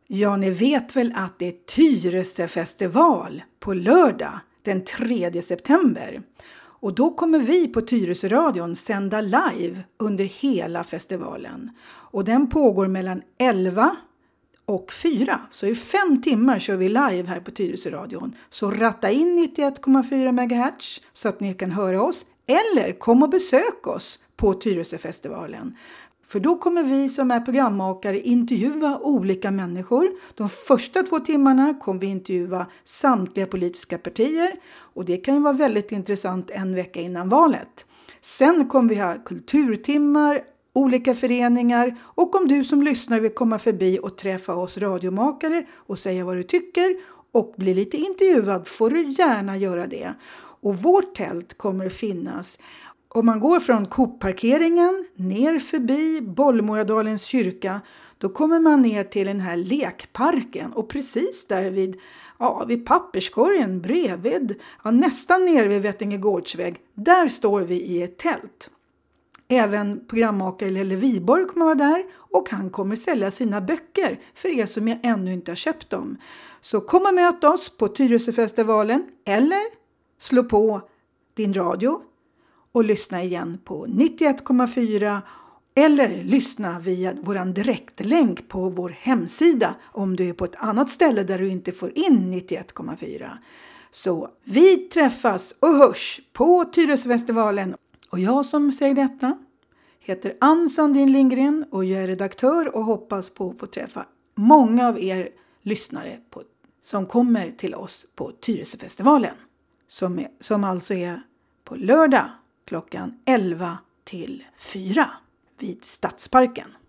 Ja, ni vet väl att det är Tyresöfestival på lördag den 3 september. Och då kommer vi på Tyresöradion sända live under hela festivalen. Och den pågår mellan 11 och 4. Så i 5 timmar kör vi live här på Tyresöradion. Så ratta in 91,4 MHz så att ni kan höra oss. Eller kom och besök oss på Tyresöfestivalen. För då kommer vi som är programmakare intervjua olika människor. De första 2 timmarna kommer vi intervjua samtliga politiska partier. Och det kan ju vara väldigt intressant en vecka innan valet. Sen kommer vi ha kulturtimmar, olika föreningar. Och om du som lyssnar vill komma förbi och träffa oss radiomakare och säga vad du tycker och bli lite intervjuad får du gärna göra det. Och vårt tält kommer att finnas. Om man går från Coop-parkeringen ner förbi Bollmoradalens kyrka, då kommer man ner till den här lekparken. Och precis där vid papperskorgen bredvid, nästan ner vid Vettinge gårdsväg, där står vi i ett tält. Även programmakare Lelle Viborg kommer vara där och han kommer sälja sina böcker för er som ännu inte har köpt dem. Så kom och möt oss på Tyresöfestivalen eller slå på din radio och lyssna igen på 91,4 eller lyssna via våran direktlänk på vår hemsida om du är på ett annat ställe där du inte får in 91,4. Så vi träffas och hörs på Tyresöfestivalen. Och jag som säger detta heter Ann Sandin Lindgren och jag är redaktör och hoppas på att få träffa många av er lyssnare som kommer till oss på Tyresöfestivalen. Som alltså är på lördag klockan 11 till 4 vid Stadsparken.